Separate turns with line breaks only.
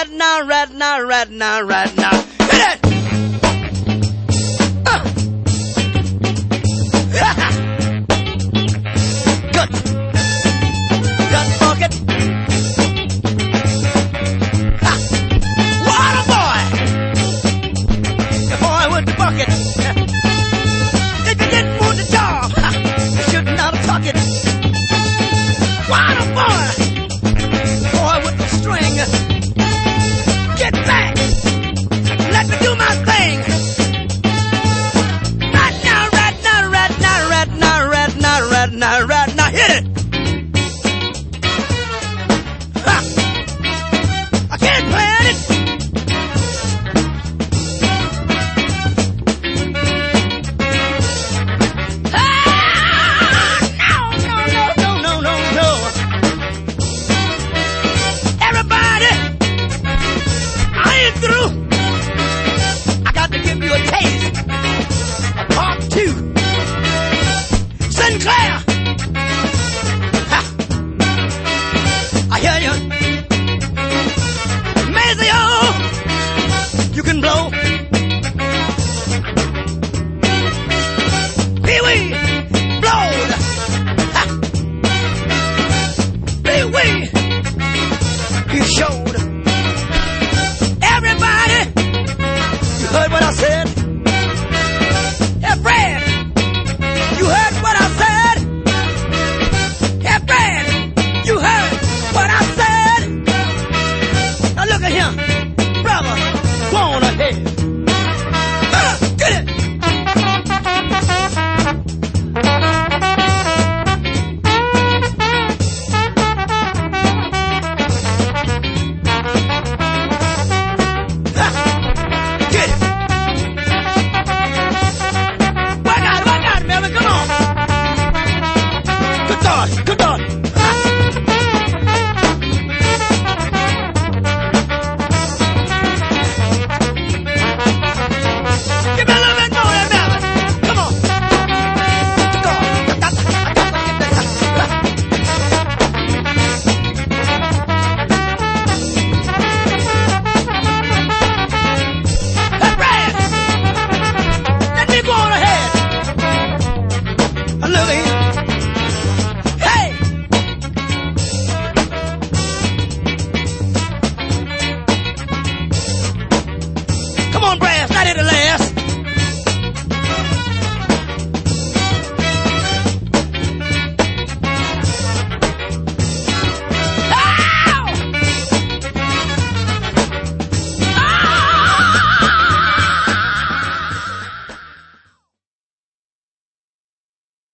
right now, right now, right now, right now. Hit it! Good. Gut bucket. Water boy. The boy with the bucket. If you didn't want the job, you should not have took it. Water boy. Boy with the string. Get back. Let me do my thing. Right now, right now, right now, right now, right now, right now, right now. Hit it. Ha. I can't plan it. No. Everybody, I ain't through. I got to give you a taste of part 2. Sinclair. Ha. I hear you. Mazio, you can blow. Pee-wee, blowed. Ha. Pee-wee, you showed. Everybody, you heard what I said? Hey, Fred, you heard what I said? Hey, Fred, you heard what I said? Now look at him, brother, go on ahead. Get it! Ha! Get it! Work out, Melvin, come on! Good God! Ha! Give me a little bit more there, Melvin. Come on. Good God. I got to get that. Ha. Hey, Brad, let me go on ahead. Look at him. Hey! Come on, Brad, not in the land.